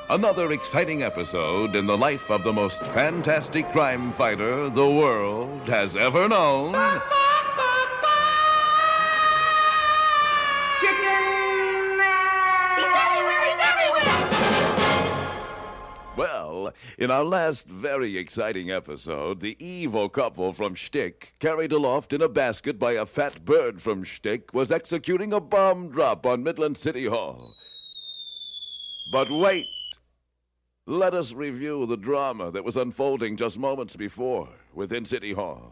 Another exciting episode in the life of the most fantastic crime fighter the world has ever known. Chicken Man! He's everywhere! Well, in our last very exciting episode, the evil couple from Shtick, carried aloft in a basket by a fat bird from Shtick, was executing a bomb drop on Midland City Hall. But wait! Let us review the drama that was unfolding just moments before within City Hall.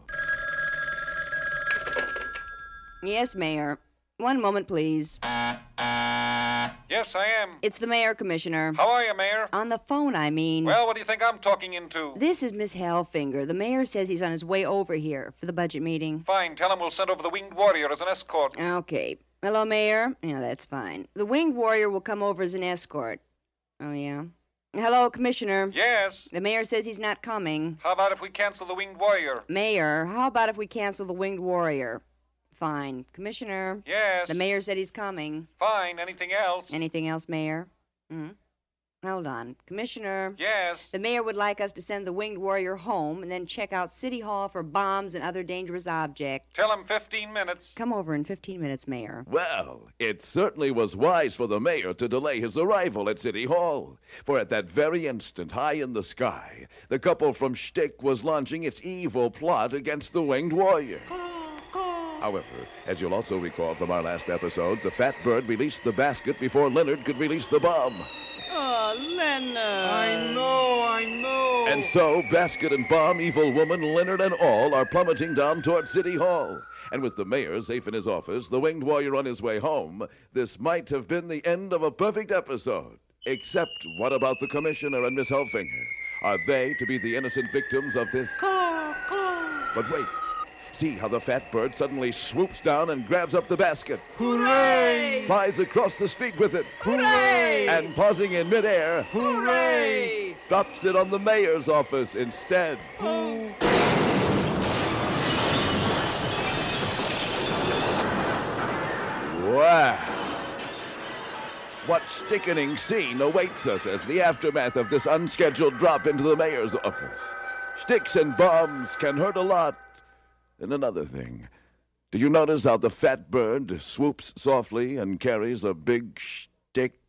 Yes, Mayor. One moment, please. Yes, I am. It's the Mayor, Commissioner. How are you, Mayor? On the phone, I mean. Well, what do you think I'm talking into? This is Miss Hellfinger. The Mayor says he's on his way over here for the budget meeting. Fine. Tell him we'll send over the Winged Warrior as an escort. Okay. Hello, Mayor? Yeah, that's fine. The Winged Warrior will come over as an escort. Oh, yeah? Hello, Commissioner. Yes. The Mayor says he's not coming. How about if we cancel the Winged Warrior? Mayor, how about if we cancel the Winged Warrior? Fine. Commissioner. Yes. The Mayor said he's coming. Fine. Anything else? Anything else, Mayor? Hold on. Commissioner. Yes. The Mayor would like us to send the Winged Warrior home and then check out City Hall for bombs and other dangerous objects. Tell him 15 minutes. Come over in 15 minutes, Mayor. Well, it certainly was wise for the mayor to delay his arrival at City Hall. For at that very instant, high in the sky, the couple from Shtick was launching its evil plot against the Winged Warrior. However, as you'll also recall from our last episode, the fat bird released the basket before Leonard could release the bomb. Oh, Leonard. I know. And so, basket and bomb, evil woman, Leonard and all are plummeting down toward City Hall. And with the mayor safe in his office, the Winged Warrior on his way home, this might have been the end of a perfect episode. Except, what about the commissioner and Miss Hellfinger? Are they to be the innocent victims of this? But wait. See how the fat bird suddenly swoops down and grabs up the basket. Hooray! Flies across the street with it. Hooray! And pausing in midair, Hooray! drops it on the mayor's office instead. Wow. What sickening scene awaits us as the aftermath of this unscheduled drop into the mayor's office. Sticks and bombs can hurt a lot. And another thing, do you notice how the fat bird swoops softly and carries a big stick